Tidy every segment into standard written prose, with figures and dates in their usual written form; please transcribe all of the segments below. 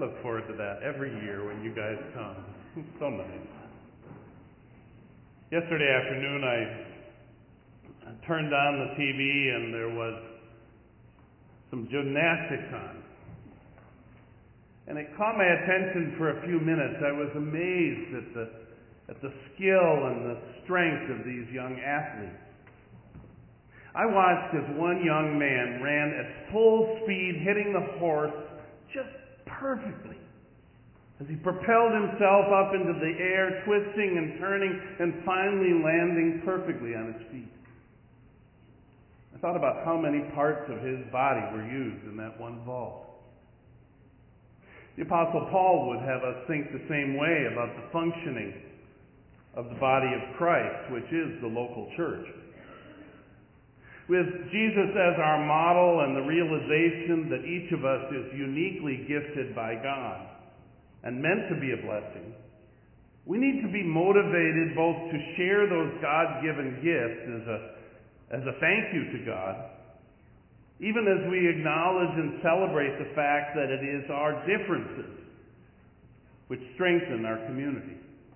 look forward to that every year when you guys come. It's so nice. Yesterday afternoon, I turned on the TV and there was some gymnastics on. And it caught my attention for a few minutes. I was amazed at the skill and the strength of these young athletes. I watched as one young man ran at full speed, hitting the horse just perfectly, as he propelled himself up into the air, twisting and turning, and finally landing perfectly on his feet. I thought about how many parts of his body were used in that one vault. The Apostle Paul would have us think the same way about the functioning of the body of Christ, which is the local church. With Jesus as our model and the realization that each of us is uniquely gifted by God and meant to be a blessing, we need to be motivated both to share those God-given gifts as a thank you to God, even as we acknowledge and celebrate the fact that it is our differences which strengthen our community.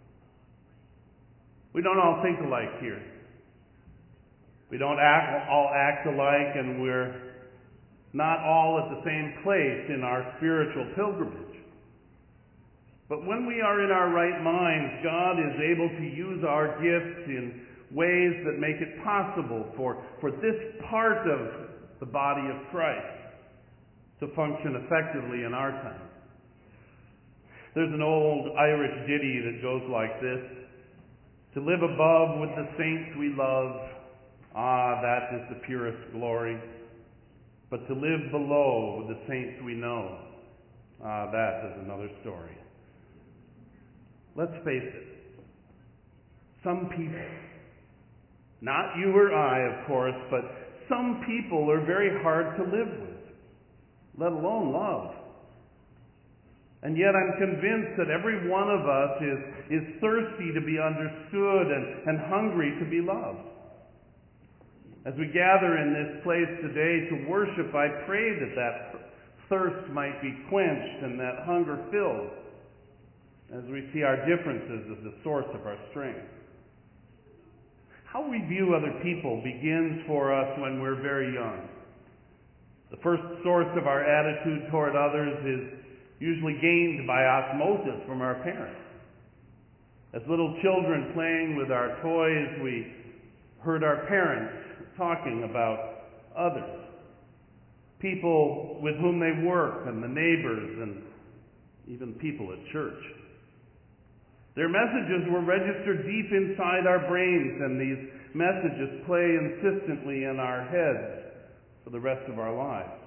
We don't all think alike here. We don't all act alike, and we're not all at the same place in our spiritual pilgrimage. But when we are in our right minds, God is able to use our gifts in ways that make it possible for this part of the body of Christ to function effectively in our time. There's an old Irish ditty that goes like this: "To live above with the saints we love, ah, that is the purest glory. But to live below with the saints we know, ah, that is another story." Let's face it. Some people, not you or I, of course, but some people are very hard to live with, let alone love. And yet I'm convinced that every one of us is thirsty to be understood and hungry to be loved. As we gather in this place today to worship, I pray that thirst might be quenched and that hunger filled, as we see our differences as the source of our strength. How we view other people begins for us when we're very young. The first source of our attitude toward others is usually gained by osmosis from our parents. As little children playing with our toys, we heard our parents talking about others, people with whom they work, and the neighbors, and even people at church. Their messages were registered deep inside our brains, and these messages play insistently in our heads for the rest of our lives.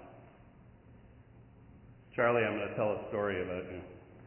Charlie, I'm going to tell a story about you.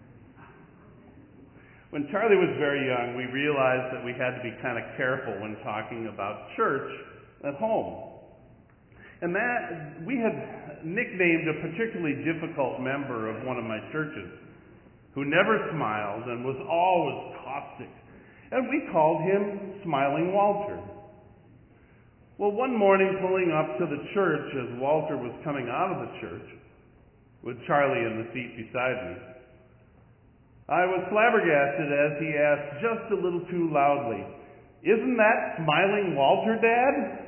When Charlie was very young, we realized that we had to be kind of careful when talking about church at home. And that we had nicknamed a particularly difficult member of one of my churches, who never smiled and was always caustic. And we called him Smiling Walter. Well, one morning pulling up to the church as Walter was coming out of the church, with Charlie in the seat beside me, I was flabbergasted as he asked just a little too loudly, "Isn't that Smiling Walter, Dad?"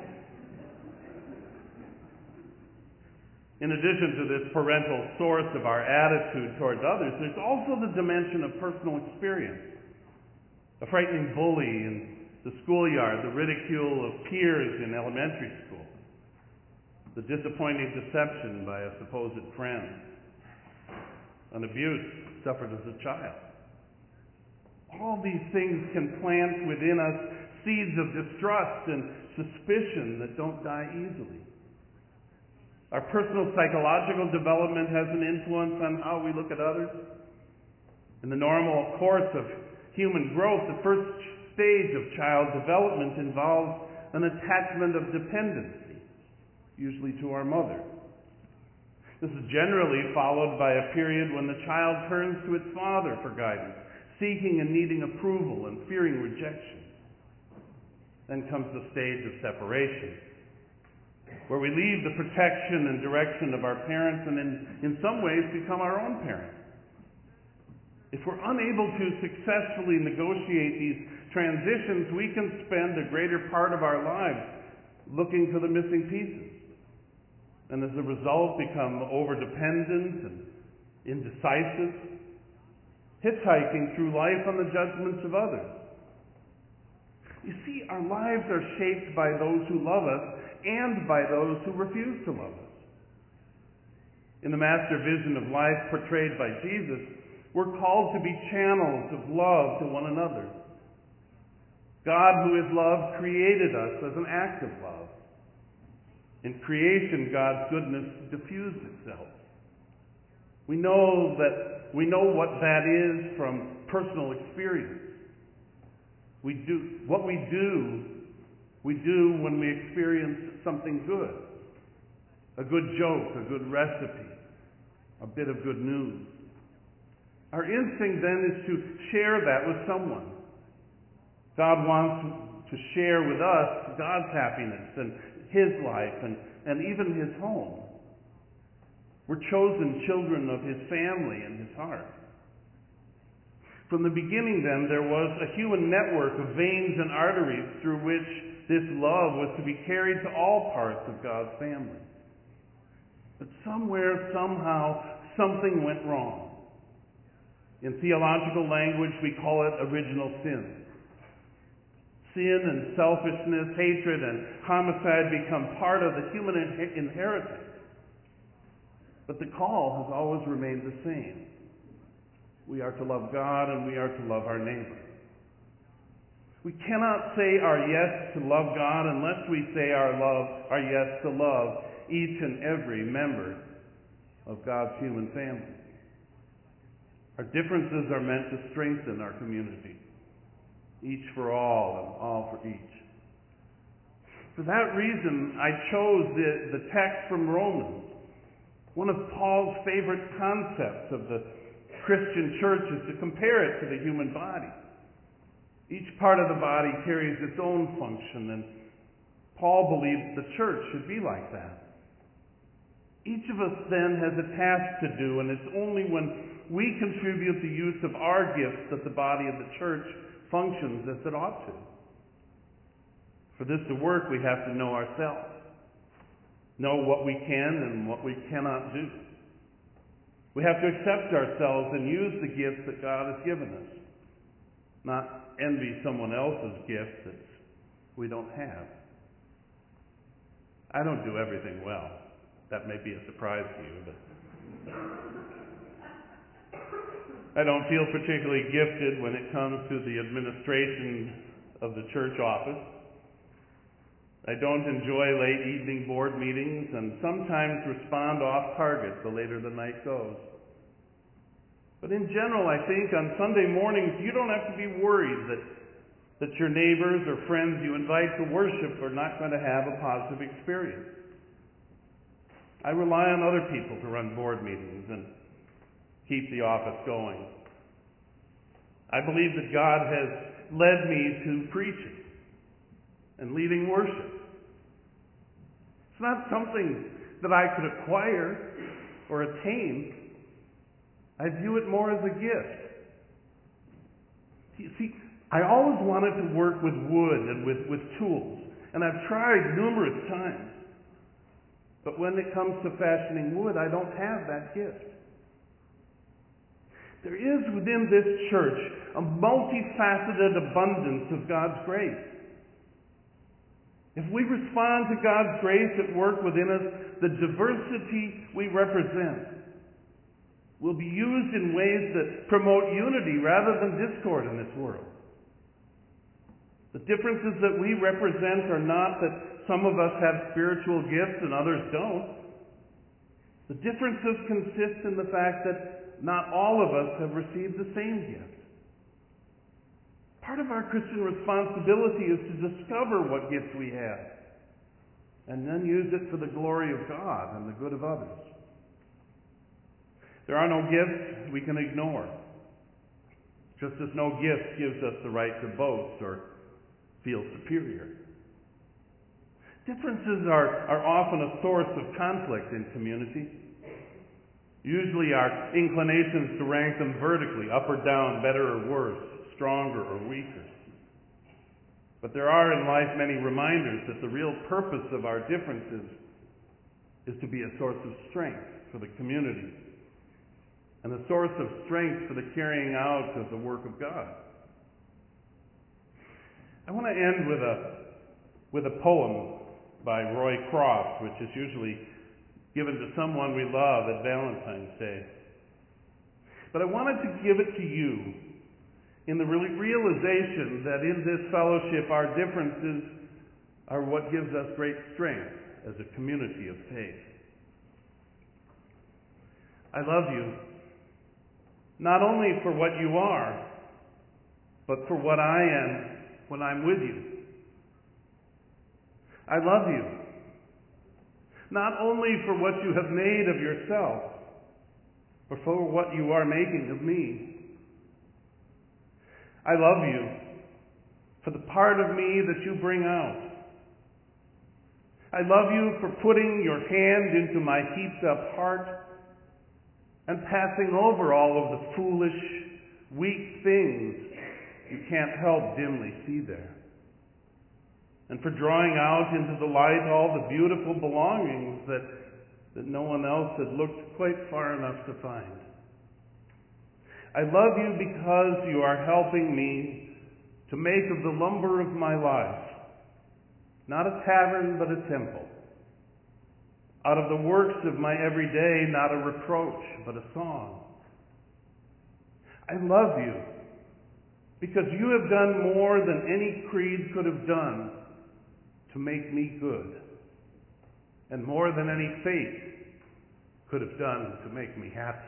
In addition to this parental source of our attitude towards others, there's also the dimension of personal experience. A frightening bully in the schoolyard, the ridicule of peers in elementary school, the disappointing deception by a supposed friend, an abuse suffered as a child. All these things can plant within us seeds of distrust and suspicion that don't die easily. Our personal psychological development has an influence on how we look at others. In the normal course of human growth, the first stage of child development involves an attachment of dependency, usually to our mother. This is generally followed by a period when the child turns to its father for guidance, seeking and needing approval and fearing rejection. Then comes the stage of separation, where we leave the protection and direction of our parents and in some ways become our own parents. If we're unable to successfully negotiate these transitions, we can spend a greater part of our lives looking for the missing pieces. And as a result, become over-dependent and indecisive, hitchhiking through life on the judgments of others. You see, our lives are shaped by those who love us and by those who refuse to love us. In the master vision of life portrayed by Jesus, we're called to be channels of love to one another. God, who is love, created us as an act of love. In creation, God's goodness diffused itself. We know what that is from personal experience. What we do when we experience something good. A good joke, a good recipe, a bit of good news. Our instinct then is to share that with someone. God wants to share with us God's happiness and His life and even His home. We're chosen children of His family and His heart. From the beginning then, there was a human network of veins and arteries through which this love was to be carried to all parts of God's family. But somewhere, somehow, something went wrong. In theological language, we call it original sin. Sin and selfishness, hatred and homicide become part of the human inheritance. But the call has always remained the same. We are to love God and we are to love our neighbor. We cannot say our yes to love God unless we say our yes to love each and every member of God's human family. Our differences are meant to strengthen our community. Each for all and all for each. For that reason, I chose the text from Romans. One of Paul's favorite concepts of the Christian church is to compare it to the human body. Each part of the body carries its own function, and Paul believes the church should be like that. Each of us then has a task to do, and it's only when we contribute the use of our gifts that the body of the church functions as it ought to. For this to work, we have to know ourselves. Know what we can and what we cannot do. We have to accept ourselves and use the gifts that God has given us. Not envy someone else's gift that we don't have. I don't do everything well. That may be a surprise to you, but I don't feel particularly gifted when it comes to the administration of the church office. I don't enjoy late evening board meetings and sometimes respond off target the later the night goes. But in general, I think on Sunday mornings you don't have to be worried that your neighbors or friends you invite to worship are not going to have a positive experience. I rely on other people to run board meetings and keep the office going. I believe that God has led me to preaching and leading worship. It's not something that I could acquire or attain. I view it more as a gift. You see, I always wanted to work with wood and with tools, and I've tried numerous times. But when it comes to fashioning wood, I don't have that gift. There is within this church a multifaceted abundance of God's grace. If we respond to God's grace at work within us, the diversity we represent will be used in ways that promote unity rather than discord in this world. The differences that we represent are not that some of us have spiritual gifts and others don't. The differences consist in the fact that not all of us have received the same gift. Part of our Christian responsibility is to discover what gifts we have and then use it for the glory of God and the good of others. There are no gifts we can ignore, just as no gift gives us the right to boast or feel superior. Differences are often a source of conflict in community. Usually our inclinations to rank them vertically, up or down, better or worse, stronger or weaker. But there are in life many reminders that the real purpose of our differences is to be a source of strength for the community and a source of strength for the carrying out of the work of God. I want to end with a poem by Roy Croft, which is usually given to someone we love at Valentine's Day. But I wanted to give it to you in the realization that in this fellowship our differences are what gives us great strength as a community of faith. I love you, not only for what you are, but for what I am when I'm with you. I love you, not only for what you have made of yourself, but for what you are making of me. I love you for the part of me that you bring out. I love you for putting your hand into my heaped up heart and passing over all of the foolish, weak things you can't help dimly see there. And for drawing out into the light all the beautiful belongings that no one else had looked quite far enough to find. I love you because you are helping me to make of the lumber of my life not a tavern, but a temple. Out of the works of my everyday, not a reproach, but a song. I love you because you have done more than any creed could have done to make me good, and more than any faith could have done to make me happy.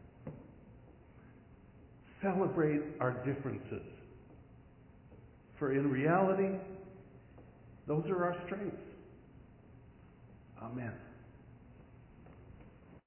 Celebrate our differences, for in reality, those are our strengths. Amen.